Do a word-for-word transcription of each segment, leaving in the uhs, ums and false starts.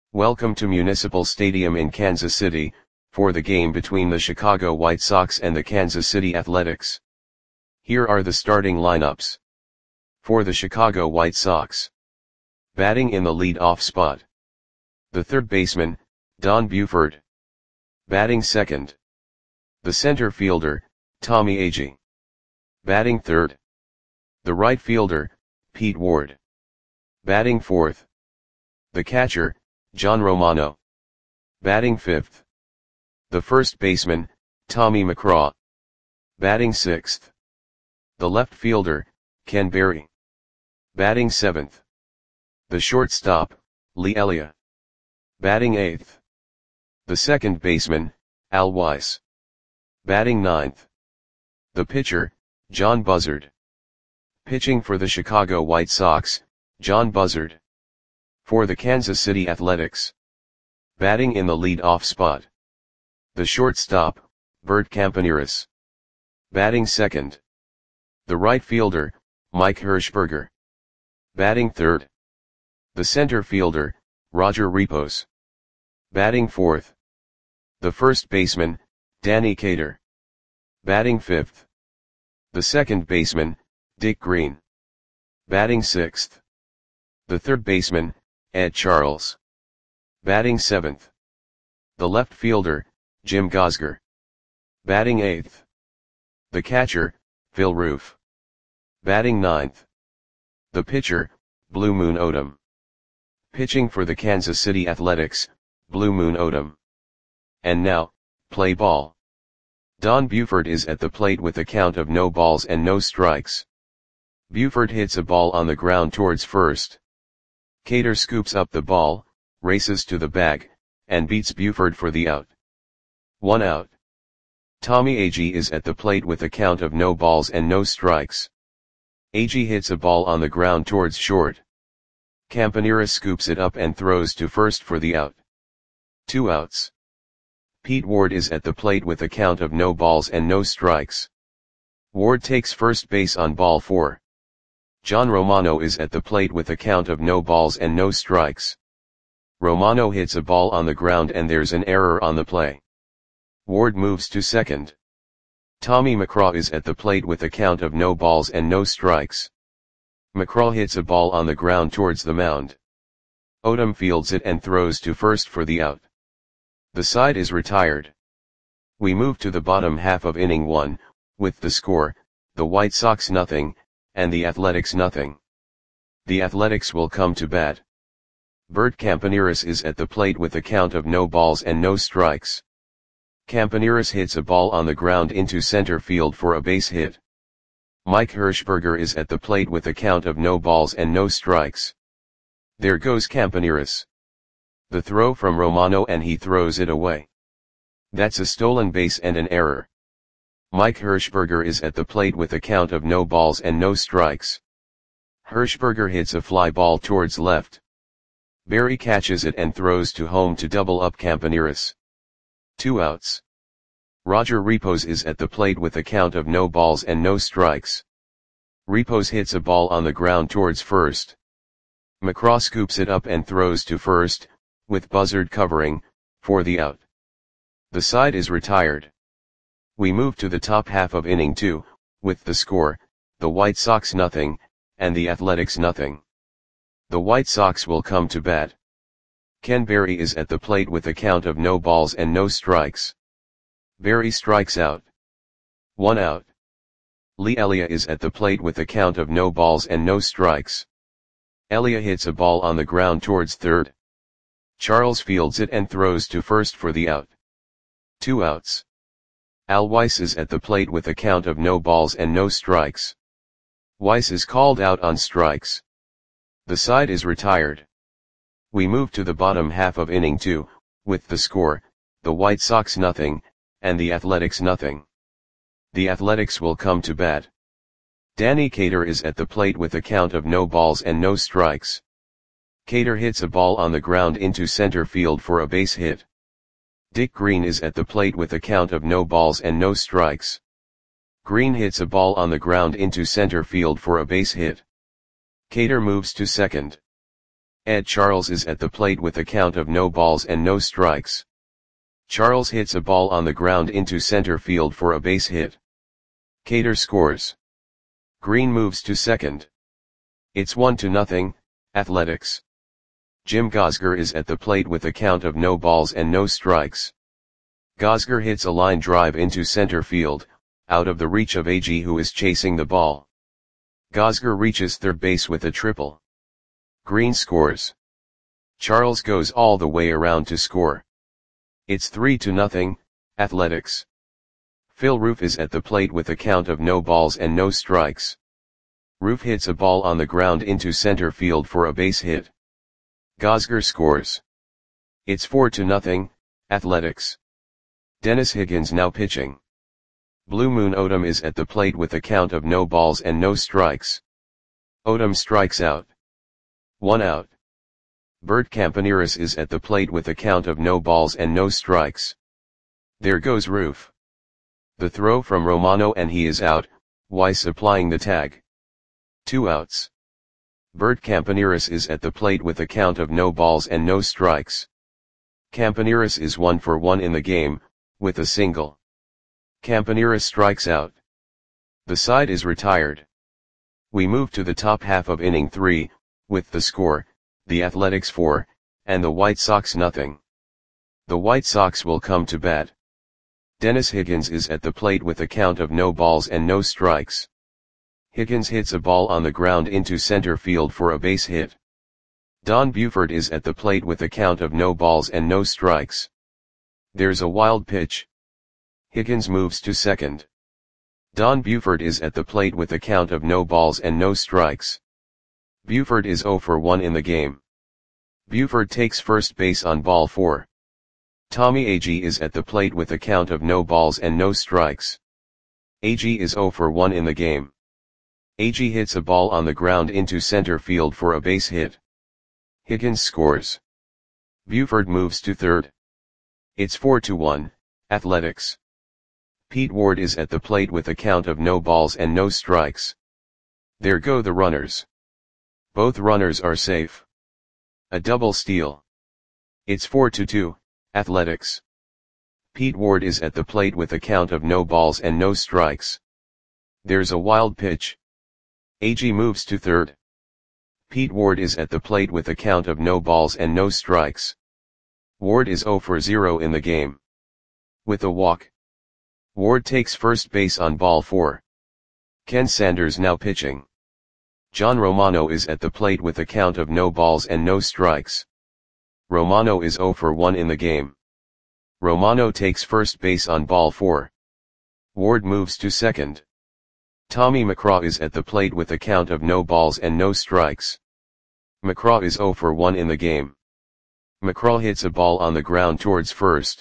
Welcome to Municipal Stadium in Kansas City, for the game between the Chicago White Sox and the Kansas City Athletics. Here are the starting lineups. For the Chicago White Sox. Batting in the lead-off spot. The third baseman, Don Buford. Batting second. The center fielder, Tommy Agee. Batting third. The right fielder, Pete Ward. Batting fourth. The catcher, John Romano. Batting fifth. The first baseman, Tommy McCraw. Batting sixth. The left fielder, Ken Berry. Batting seventh. The shortstop, Lee Elia. Batting eighth. The second baseman, Al Weiss. Batting ninth. The pitcher, John Buzzard. Pitching for the Chicago White Sox, John Buzzard. For the Kansas City Athletics. Batting in the lead-off spot. The shortstop, Bert Campaneris. Batting second. The right fielder, Mike Hirschberger. Batting third. The center fielder, Roger Repos. Batting fourth. The first baseman, Danny Cater. Batting fifth. The second baseman, Dick Green. Batting sixth. The third baseman, Ed Charles. Batting seventh. The left fielder, Jim Gosger. Batting eighth. The catcher, Phil Roof. Batting ninth. The pitcher, Blue Moon Odom. Pitching for the Kansas City Athletics, Blue Moon Odom. And now, play ball. Don Buford is at the plate with a count of no balls and no strikes. Buford hits a ball on the ground towards first. Cater scoops up the ball, races to the bag, and beats Buford for the out. One out. Tommy Agee is at the plate with a count of no balls and no strikes. Agee hits a ball on the ground towards short. Campaneris scoops it up and throws to first for the out. Two outs. Pete Ward is at the plate with a count of no balls and no strikes. Ward takes first base on ball four. John Romano is at the plate with a count of no balls and no strikes. Romano hits a ball on the ground and there's an error on the play. Ward moves to second. Tommy McCraw is at the plate with a count of no balls and no strikes. McCraw hits a ball on the ground towards the mound. Odom fields it and throws to first for the out. The side is retired. We move to the bottom half of inning one, with the score, the White Sox nothing, and the Athletics nothing. The Athletics will come to bat. Bert Campaneris is at the plate with a count of no balls and no strikes. Campaneris hits a ball on the ground into center field for a base hit. Mike Hirschberger is at the plate with a count of no balls and no strikes. There goes Campaneris. The throw from Romano and he throws it away. That's a stolen base and an error. Mike Hirschberger is at the plate with a count of no balls and no strikes. Hirschberger hits a fly ball towards left. Berry catches it and throws to home to double up Campaneris. Two outs. Roger Repos is at the plate with a count of no balls and no strikes. Repos hits a ball on the ground towards first. McCraw scoops it up and throws to first, with Buzzard covering, for the out. The side is retired. We move to the top half of inning two, with the score, the White Sox nothing, and the Athletics nothing. The White Sox will come to bat. Ken Berry is at the plate with a count of no balls and no strikes. Berry strikes out. One out. Lee Elia is at the plate with a count of no balls and no strikes. Elia hits a ball on the ground towards third. Charles fields it and throws to first for the out. Two outs. Al Weiss is at the plate with a count of no balls and no strikes. Weiss is called out on strikes. The side is retired. We move to the bottom half of inning two, with the score, the White Sox nothing, and the Athletics nothing. The Athletics will come to bat. Danny Cater is at the plate with a count of no balls and no strikes. Cater hits a ball on the ground into center field for a base hit. Dick Green is at the plate with a count of no balls and no strikes. Green hits a ball on the ground into center field for a base hit. Cater moves to second. Ed Charles is at the plate with a count of no balls and no strikes. Charles hits a ball on the ground into center field for a base hit. Cater scores. Green moves to second. It's one to nothing, Athletics. Jim Gosger is at the plate with a count of no balls and no strikes. Gosger hits a line drive into center field, out of the reach of A G, who is chasing the ball. Gosger reaches third base with a triple. Green scores. Charles goes all the way around to score. It's three to nothing, Athletics. Phil Roof is at the plate with a count of no balls and no strikes. Roof hits a ball on the ground into center field for a base hit. Gosger scores. It's four to nothing, Athletics. Dennis Higgins now pitching. Blue Moon Odom is at the plate with a count of no balls and no strikes. Odom strikes out. One out. Bert Campaneris is at the plate with a count of no balls and no strikes. There goes Roof. The throw from Romano and he is out, Weiss applying the tag. Two outs. Bert Campaneris is at the plate with a count of no balls and no strikes. Campaneris is one for one in the game, with a single. Campaneris strikes out. The side is retired. We move to the top half of inning three, with the score, the Athletics four, and the White Sox nothing. The White Sox will come to bat. Dennis Higgins is at the plate with a count of no balls and no strikes. Higgins hits a ball on the ground into center field for a base hit. Don Buford is at the plate with a count of no balls and no strikes. There's a wild pitch. Higgins moves to second. Don Buford is at the plate with a count of no balls and no strikes. Buford is zero for one in the game. Buford takes first base on ball four. Tommy Agee is at the plate with a count of no balls and no strikes. Agee is zero for one in the game. Agee hits a ball on the ground into center field for a base hit. Higgins scores. Buford moves to third. It's four to one, Athletics. Pete Ward is at the plate with a count of no balls and no strikes. There go the runners. Both runners are safe. A double steal. It's four to two, Athletics. Pete Ward is at the plate with a count of no balls and no strikes. There's a wild pitch. Agee moves to third. Pete Ward is at the plate with a count of no balls and no strikes. Ward is zero for zero in the game. With a walk. Ward takes first base on ball four. Ken Sanders now pitching. John Romano is at the plate with a count of no balls and no strikes. Romano is zero for one in the game. Romano takes first base on ball four. Ward moves to second. Tommy McCraw is at the plate with a count of no balls and no strikes. McCraw is zero for one in the game. McCraw hits a ball on the ground towards first.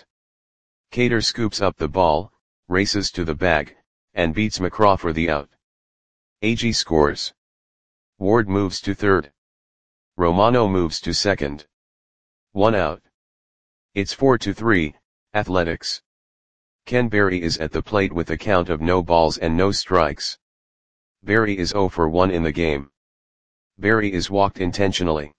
Cater scoops up the ball, races to the bag, and beats McCraw for the out. Agee scores. Ward moves to third. Romano moves to second. One out. It's four to three, Athletics. Ken Berry is at the plate with a count of no balls and no strikes. Berry is zero for one in the game. Berry is walked intentionally.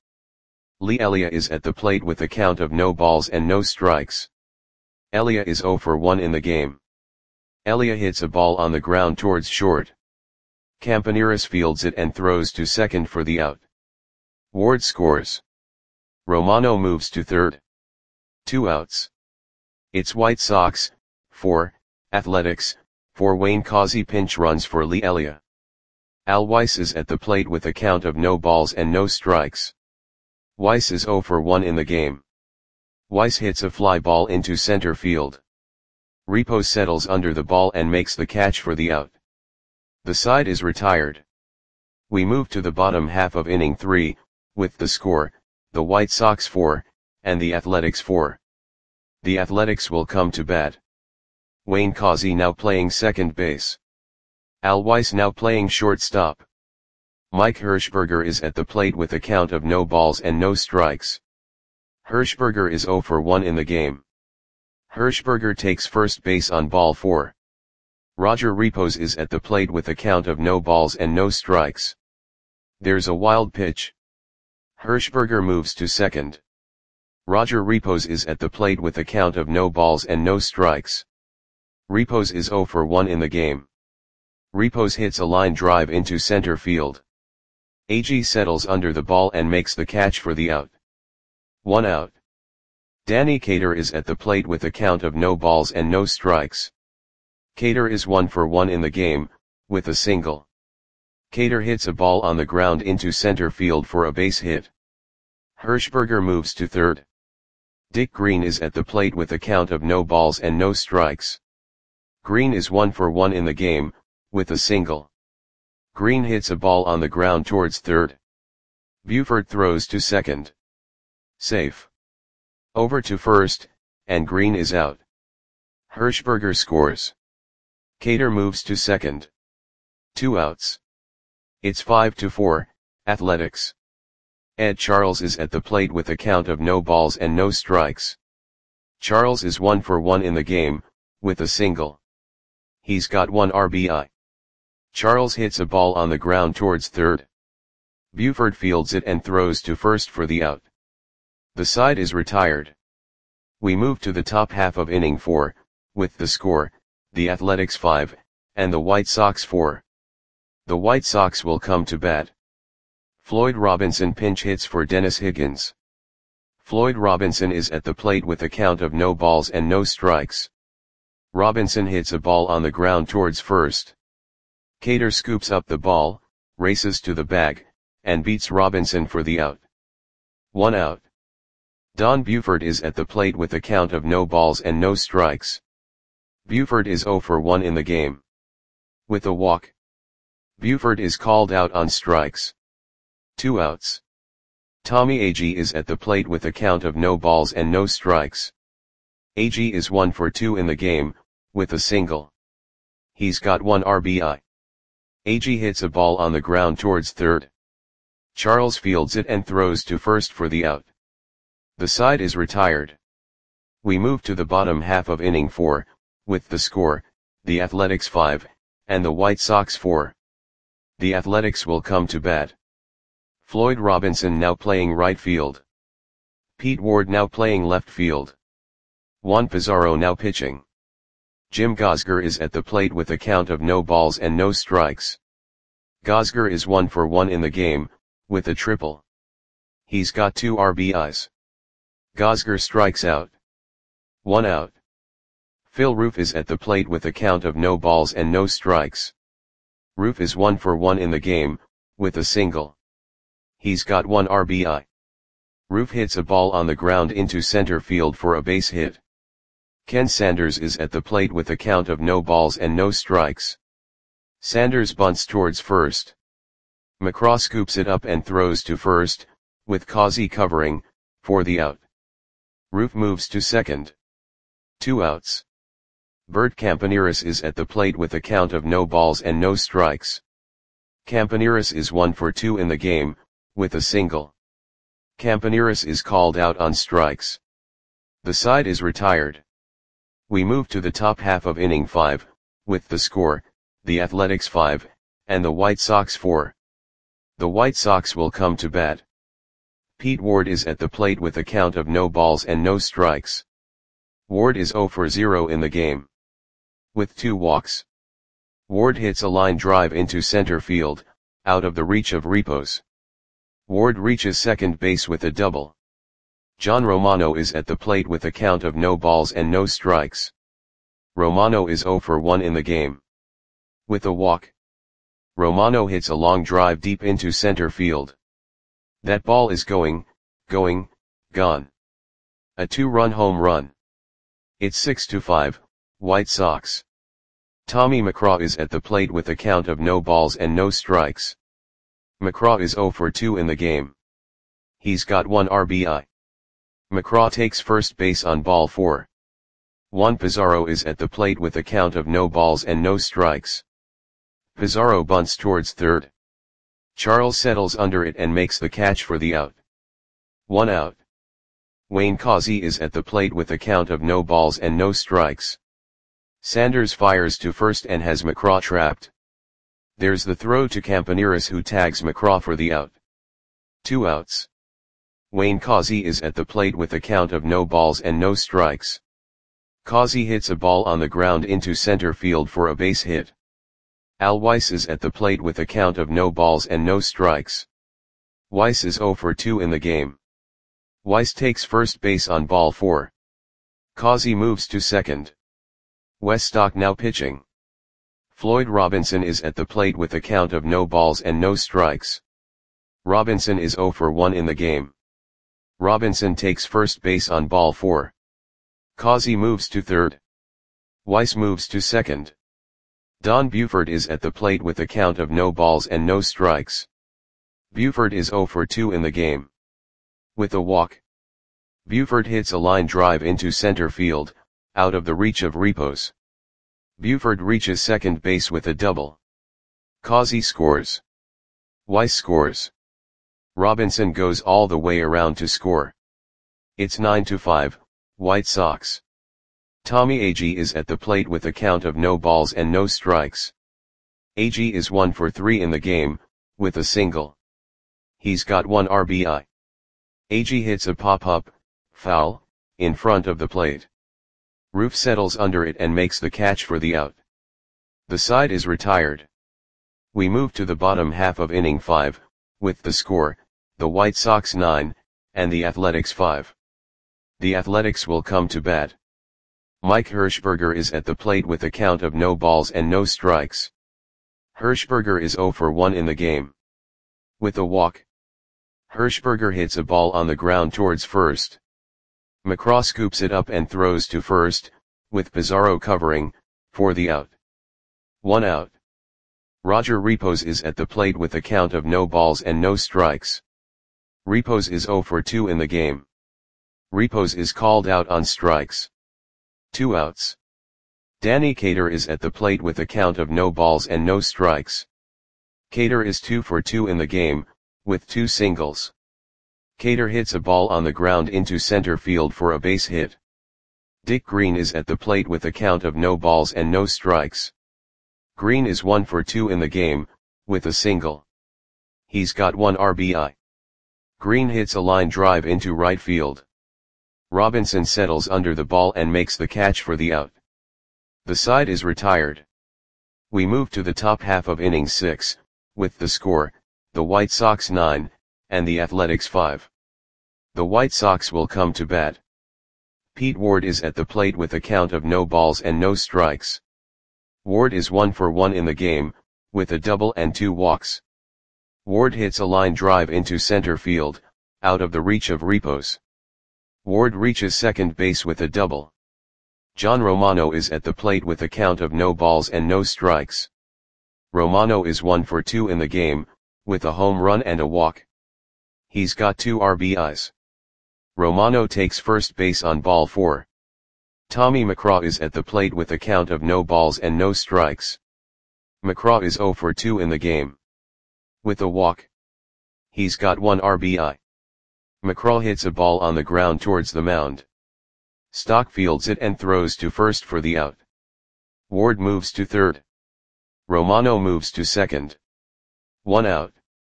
Lee Elia is at the plate with a count of no balls and no strikes. Elia is zero for one in the game. Elia hits a ball on the ground towards short. Campaneris fields it and throws to second for the out. Ward scores. Romano moves to third. Two outs. It's White Sox, four, Athletics, four. Wayne Causey pinch runs for Lee Elia. Al Weiss is at the plate with a count of no balls and no strikes. Weiss is zero for one in the game. Weiss hits a fly ball into center field. Repo settles under the ball and makes the catch for the out. The side is retired. We move to the bottom half of inning three, with the score, the White Sox four, and the Athletics four. The Athletics will come to bat. Wayne Causey now playing second base. Al Weiss now playing shortstop. Mike Hirschberger is at the plate with a count of no balls and no strikes. Hirschberger is zero for one in the game. Hirschberger takes first base on ball four. Roger Repos is at the plate with a count of no balls and no strikes. There's a wild pitch. Hirschberger moves to second. Roger Repos is at the plate with a count of no balls and no strikes. Repos is zero for one in the game. Repos hits a line drive into center field. A G settles under the ball and makes the catch for the out. One out. Danny Cater is at the plate with a count of no balls and no strikes. Cater is one for one in the game, with a single. Cater hits a ball on the ground into center field for a base hit. Hirschberger moves to third. Dick Green is at the plate with a count of no balls and no strikes. Green is one for one in the game, with a single. Green hits a ball on the ground towards third. Buford throws to second. Safe. Over to first, and Green is out. Hirschberger scores. Cater moves to second. Two outs. It's five to four, Athletics. Ed Charles is at the plate with a count of no balls and no strikes. Charles is one for one in the game, with a single. He's got one R B I. Charles hits a ball on the ground towards third. Buford fields it and throws to first for the out. The side is retired. We move to the top half of inning four, with the score, the Athletics five, and the White Sox four. The White Sox will come to bat. Floyd Robinson pinch hits for Dennis Higgins. Floyd Robinson is at the plate with a count of no balls and no strikes. Robinson hits a ball on the ground towards first. Cater scoops up the ball, races to the bag, and beats Robinson for the out. One out. Don Buford is at the plate with a count of no balls and no strikes. Buford is zero for one in the game. With a walk. Buford is called out on strikes. Two outs. Tommy Agee is at the plate with a count of no balls and no strikes. Agee is one for two in the game, with a single. He's got one R B I. Agee hits a ball on the ground towards third. Charles fields it and throws to first for the out. The side is retired. We move to the bottom half of inning four, with the score, the Athletics five, and the White Sox four. The Athletics will come to bat. Floyd Robinson now playing right field. Pete Ward now playing left field. Juan Pizarro now pitching. Jim Gosger is at the plate with a count of no balls and no strikes. Gosger is one for one in the game, with a triple. He's got two R B Is. Gosger strikes out. One out. Phil Roof is at the plate with a count of no balls and no strikes. Roof is one for one in the game, with a single. He's got one R B I. Roof hits a ball on the ground into center field for a base hit. Ken Sanders is at the plate with a count of no balls and no strikes. Sanders bunts towards first. McCraw scoops it up and throws to first, with Causey covering, for the out. Roof moves to second. Two outs. Bert Campaneris is at the plate with a count of no balls and no strikes. Campaneris is one for two in the game, with a single. Campaneris is called out on strikes. The side is retired. We move to the top half of inning five, with the score, the Athletics five, and the White Sox four. The White Sox will come to bat. Pete Ward is at the plate with a count of no balls and no strikes. Ward is zero for zero in the game. With two walks. Ward hits a line drive into center field, out of the reach of Repos. Ward reaches second base with a double. John Romano is at the plate with a count of no balls and no strikes. Romano is zero for one in the game. With a walk. Romano hits a long drive deep into center field. That ball is going, going, gone. A two-run home run. It's six to five, White Sox. Tommy McCraw is at the plate with a count of no balls and no strikes. McCraw is zero for two in the game. He's got one R B I. McCraw takes first base on ball four. Juan Pizarro is at the plate with a count of no balls and no strikes. Pizarro bunts towards third. Charles settles under it and makes the catch for the out. One out. Wayne Causey is at the plate with a count of no balls and no strikes. Sanders fires to first and has McCraw trapped. There's the throw to Campaneris, who tags McCraw for the out. Two outs. Wayne Causey is at the plate with a count of no balls and no strikes. Causey hits a ball on the ground into center field for a base hit. Al Weiss is at the plate with a count of no balls and no strikes. Weiss is zero for two in the game. Weiss takes first base on ball four. Causey moves to second. Weststock now pitching. Floyd Robinson is at the plate with a count of no balls and no strikes. Robinson is zero for one in the game. Robinson takes first base on ball four. Causey moves to third. Weiss moves to second. Don Buford is at the plate with a count of no balls and no strikes. Buford is zero for two in the game. With a walk, Buford hits a line drive into center field, out of the reach of Repos. Buford reaches second base with a double. Causey scores. Weiss scores. Robinson goes all the way around to score. It's nine to five, White Sox. Tommy Agee is at the plate with a count of no balls and no strikes. Agee is one for three in the game, with a single. He's got one R B I. Agee hits a pop-up, foul, in front of the plate. Roof settles under it and makes the catch for the out. The side is retired. We move to the bottom half of inning five, with the score, the White Sox nine, and the Athletics five. The Athletics will come to bat. Mike Hirschberger is at the plate with a count of no balls and no strikes. Hirschberger is zero for one in the game. With a walk, Hirschberger hits a ball on the ground towards first. McCraw scoops it up and throws to first, with Pizarro covering, for the out. One out. Roger Repos is at the plate with a count of no balls and no strikes. Repos is zero for two in the game. Repos is called out on strikes. Two outs. Danny Cater is at the plate with a count of no balls and no strikes. Cater is two for two in the game, with two singles. Cater hits a ball on the ground into center field for a base hit. Dick Green is at the plate with a count of no balls and no strikes. Green is one for two in the game, with a single. He's got one R B I. Green hits a line drive into right field. Robinson settles under the ball and makes the catch for the out. The side is retired. We move to the top half of inning six, with the score, the White Sox nine, and the Athletics five. The White Sox will come to bat. Pete Ward is at the plate with a count of no balls and no strikes. Ward is one for one in the game, with a double and two walks. Ward hits a line drive into center field, out of the reach of Repos. Ward reaches second base with a double. John Romano is at the plate with a count of no balls and no strikes. Romano is one for two in the game, with a home run and a walk. He's got two R B Is. Romano takes first base on ball four. Tommy McCraw is at the plate with a count of no balls and no strikes. McCraw is zero for two in the game. With a walk, he's got one R B I. McCraw hits a ball on the ground towards the mound. Stock fields it and throws to first for the out. Ward moves to third. Romano moves to second. One out.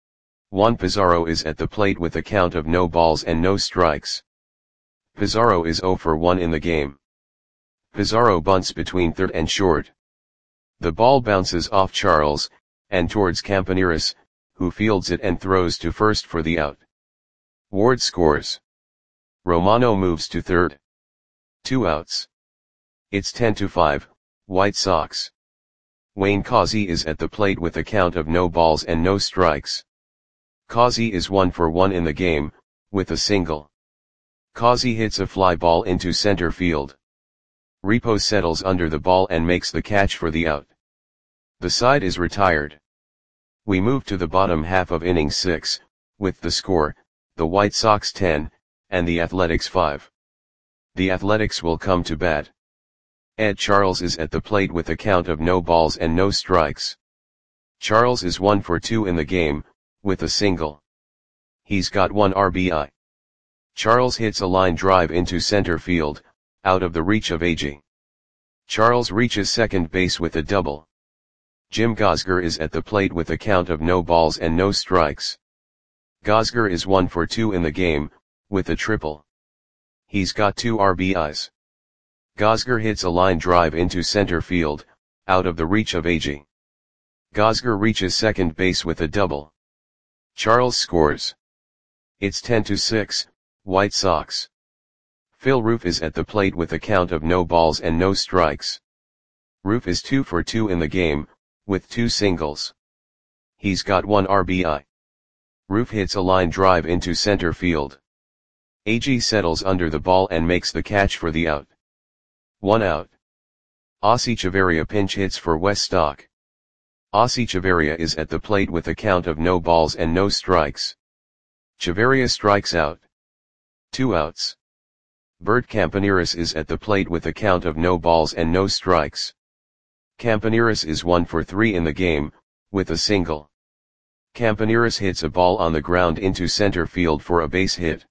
Juan Pizarro is at the plate with a count of no balls and no strikes. Pizarro is zero for one in the game. Pizarro bunts between third and short. The ball bounces off Charles, and towards Campaneris, who fields it and throws to first for the out. Ward scores. Romano moves to third. Two outs. It's ten to five, White Sox. Wayne Causey is at the plate with a count of no balls and no strikes. Causey is one for one in the game, with a single. Causey hits a fly ball into center field. Repos settles under the ball and makes the catch for the out. The side is retired. We move to the bottom half of inning six, with the score, the White Sox ten, and the Athletics five. The Athletics will come to bat. Ed Charles is at the plate with a count of no balls and no strikes. Charles is one for two in the game, with a single. He's got one R B I. Charles hits a line drive into center field, out of the reach of Agee. Charles reaches second base with a double. Jim Gosger is at the plate with a count of no balls and no strikes. Gosger is one for two in the game, with a triple. He's got two R B Is. Gosger hits a line drive into center field, out of the reach of Agee. Gosger reaches second base with a double. Charles scores. It's ten to six, White Sox. Phil Roof is at the plate with a count of no balls and no strikes. Roof is two for two in the game, with two singles. He's got one R B I. Roof hits a line drive into center field. Agee settles under the ball and makes the catch for the out. One out. Ossie Chavarria pinch hits for Wes Stock. Ossie Chavarria is at the plate with a count of no balls and no strikes. Chavarria strikes out. Two outs. Bert Campaneris is at the plate with a count of no balls and no strikes. Campaneris is one for three in the game, with a single. Campaneris hits a ball on the ground into center field for a base hit.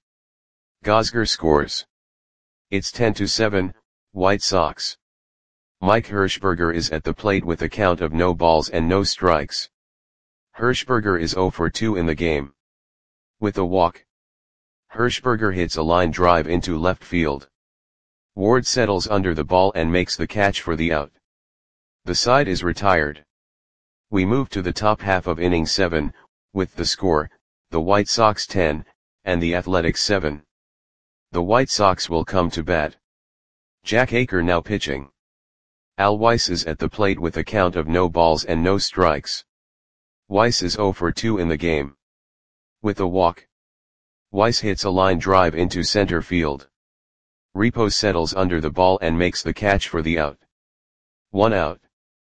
Gosger scores. It's ten to seven, White Sox. Mike Hirschberger is at the plate with a count of no balls and no strikes. Hirschberger is zero for two in the game. With a walk. Hirschberger hits a line drive into left field. Ward settles under the ball and makes the catch for the out. The side is retired. We move to the top half of inning seven, with the score, the White Sox ten, and the Athletics seven. The White Sox will come to bat. Jack Aker now pitching. Al Weiss is at the plate with a count of no balls and no strikes. Weiss is zero for two in the game. With a walk. Weiss hits a line drive into center field. Repos settles under the ball and makes the catch for the out. One out.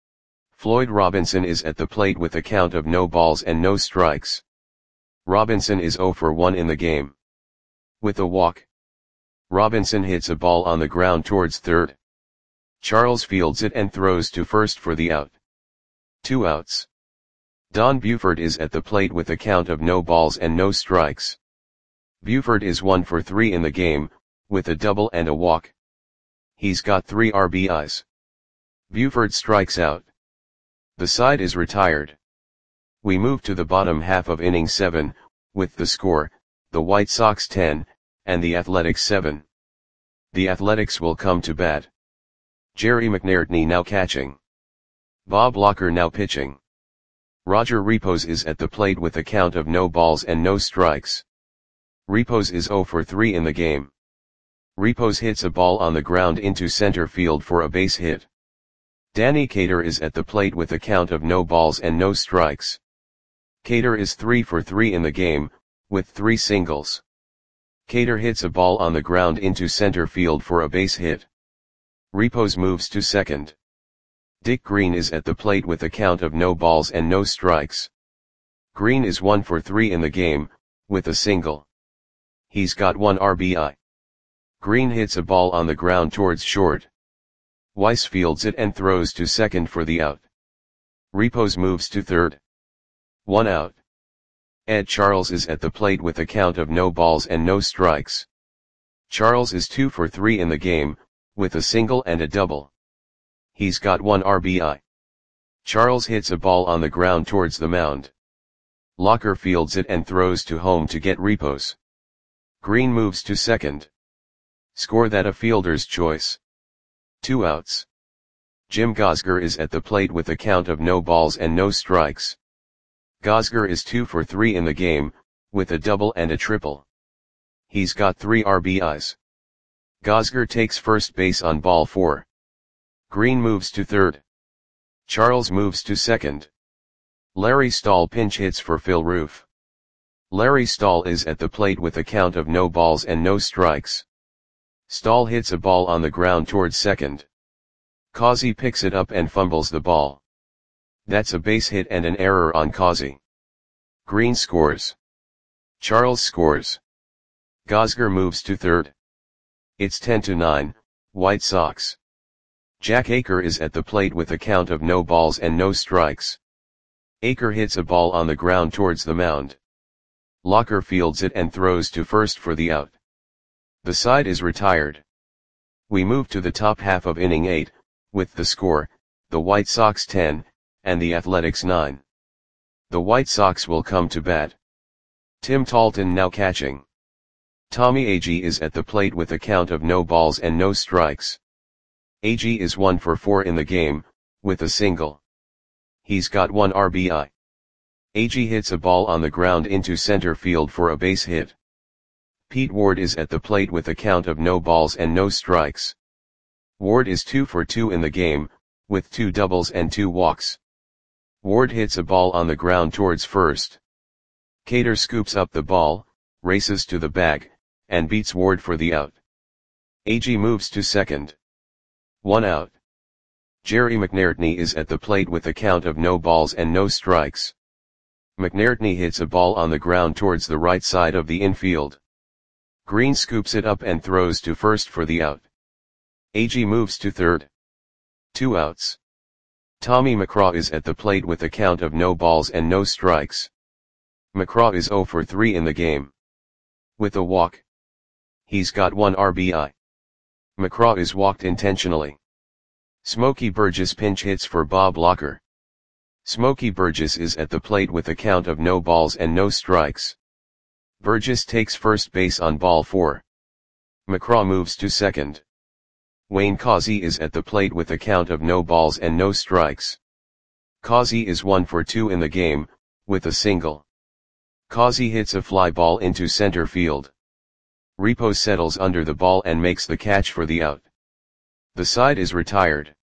Floyd Robinson is at the plate with a count of no balls and no strikes. Robinson is zero for one in the game. With a walk. Robinson hits a ball on the ground towards third. Charles fields it and throws to first for the out. Two outs. Don Buford is at the plate with a count of no balls and no strikes. Buford is one for three in the game, with a double and a walk. He's got three R B Is. Buford strikes out. The side is retired. We move to the bottom half of inning seven, with the score, the White Sox ten, and the Athletics seven. The Athletics will come to bat. Jerry McNairtney now catching. Bob Locker now pitching. Roger Repos is at the plate with a count of no balls and no strikes. Repos is zero for three in the game. Repos hits a ball on the ground into center field for a base hit. Danny Cater is at the plate with a count of no balls and no strikes. Cater is three for three in the game, with three singles. Cater hits a ball on the ground into center field for a base hit. Repos moves to second. Dick Green is at the plate with a count of no balls and no strikes. Green is one for three in the game, with a single. He's got one R B I. Green hits a ball on the ground towards short. Weiss fields it and throws to second for the out. Repos moves to third. One out. Ed Charles is at the plate with a count of no balls and no strikes. Charles is two for three in the game, with a single and a double. He's got one R B I. Charles hits a ball on the ground towards the mound. Locker fields it and throws to home to get Repos. Green moves to second. Score that a fielder's choice. Two outs. Jim Gosger is at the plate with a count of no balls and no strikes. Gosger is two for three in the game, with a double and a triple. He's got three R B Is. Gosger takes first base on ball four. Green moves to third. Charles moves to second. Larry Stahl pinch hits for Phil Roof. Larry Stahl is at the plate with a count of no balls and no strikes. Stahl hits a ball on the ground towards second. Causey picks it up and fumbles the ball. That's a base hit and an error on Causey. Green scores. Charles scores. Gosger moves to third. It's ten to nine, White Sox. Jack Aker is at the plate with a count of no balls and no strikes. Aker hits a ball on the ground towards the mound. Locker fields it and throws to first for the out. The side is retired. We move to the top half of inning eight, with the score, the White Sox ten, and the Athletics nine. The White Sox will come to bat. Tim Talton now catching. Tommy Agee is at the plate with a count of no balls and no strikes. Agee is one for four in the game, with a single. He's got one R B I. Agee hits a ball on the ground into center field for a base hit. Pete Ward is at the plate with a count of no balls and no strikes. Ward is two for two in the game, with two doubles and two walks. Ward hits a ball on the ground towards first. Cater scoops up the ball, races to the bag, and beats Ward for the out. Agee moves to second. One out. Jerry McNairtney is at the plate with a count of no balls and no strikes. McNairtney hits a ball on the ground towards the right side of the infield. Green scoops it up and throws to first for the out. Agee moves to third. Two outs. Tommy McCraw is at the plate with a count of no balls and no strikes. McCraw is zero for three in the game. With a walk. He's got one R B I. McCraw is walked intentionally. Smokey Burgess pinch hits for Bob Locker. Smokey Burgess is at the plate with a count of no balls and no strikes. Burgess takes first base on ball four. McCraw moves to second. Wayne Causey is at the plate with a count of no balls and no strikes. Causey is one for two in the game, with a single. Causey hits a fly ball into center field. Repo settles under the ball and makes the catch for the out. The side is retired.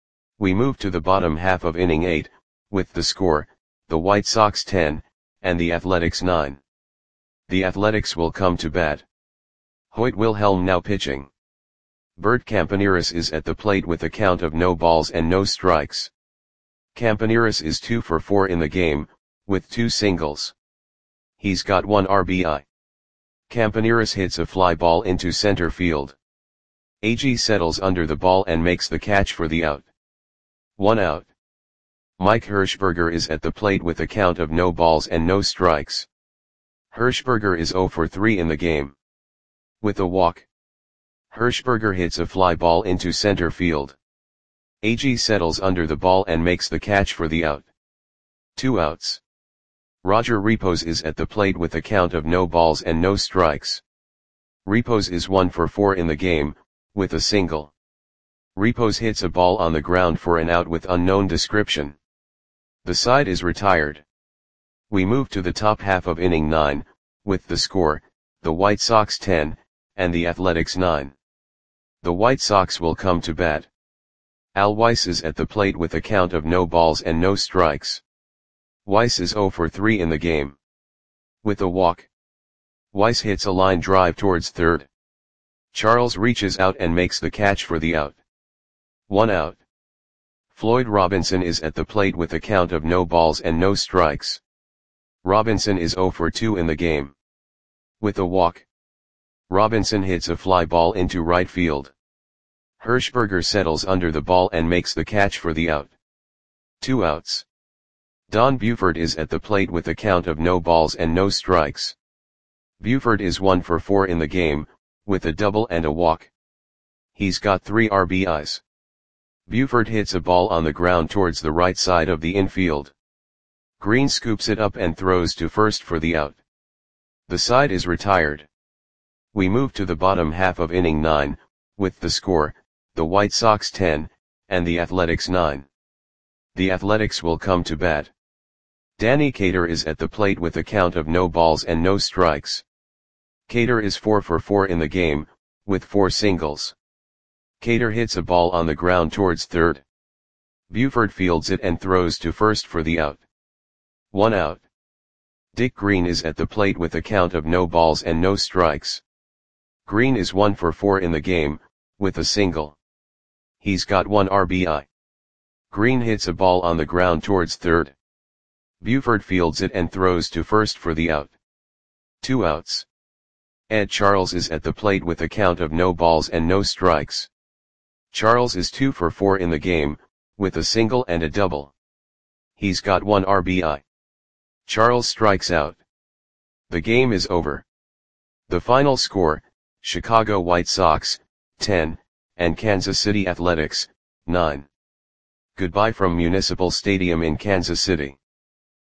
We move to the bottom half of inning eight, with the score, the White Sox ten, and the Athletics nine. The Athletics will come to bat. Hoyt Wilhelm now pitching. Bert Campaneris is at the plate with a count of no balls and no strikes. Campaneris is two for four in the game, with two singles. He's got one R B I. Campaneris hits a fly ball into center field. Agee settles under the ball and makes the catch for the out. One out. Mike Hirschberger is at the plate with a count of no balls and no strikes. Hirschberger is zero for three in the game. With a walk. Hirschberger hits a fly ball into center field. Agee settles under the ball and makes the catch for the out. Two outs. Roger Repos is at the plate with a count of no balls and no strikes. Repos is one for four in the game, with a single. Repos hits a ball on the ground for an out with unknown description. The side is retired. We move to the top half of inning nine, with the score, the White Sox ten, and the Athletics nine. The White Sox will come to bat. Al Weiss is at the plate with a count of no balls and no strikes. Weiss is zero for three in the game. With a walk. Weiss hits a line drive towards third. Charles reaches out and makes the catch for the out. One out. Floyd Robinson is at the plate with a count of no balls and no strikes. Robinson is zero for two in the game. With a walk. Robinson hits a fly ball into right field. Hirschberger settles under the ball and makes the catch for the out. Two outs. Don Buford is at the plate with a count of no balls and no strikes. Buford is one for four in the game, with a double and a walk. He's got three R B Is. Buford hits a ball on the ground towards the right side of the infield. Green scoops it up and throws to first for the out. The side is retired. We move to the bottom half of inning nine, with the score, the White Sox ten, and the Athletics nine. The Athletics will come to bat. Danny Cater is at the plate with a count of no balls and no strikes. Cater is four for four in the game, with four singles. Cater hits a ball on the ground towards third. Buford fields it and throws to first for the out. One out. Dick Green is at the plate with a count of no balls and no strikes. Green is one for four in the game, with a single. He's got one R B I. Green hits a ball on the ground towards third. Buford fields it and throws to first for the out. Two outs. Ed Charles is at the plate with a count of no balls and no strikes. Charles is two for four in the game, with a single and a double. He's got one R B I. Charles strikes out. The game is over. The final score, Chicago White Sox, ten, and Kansas City Athletics, nine. Goodbye from Municipal Stadium in Kansas City.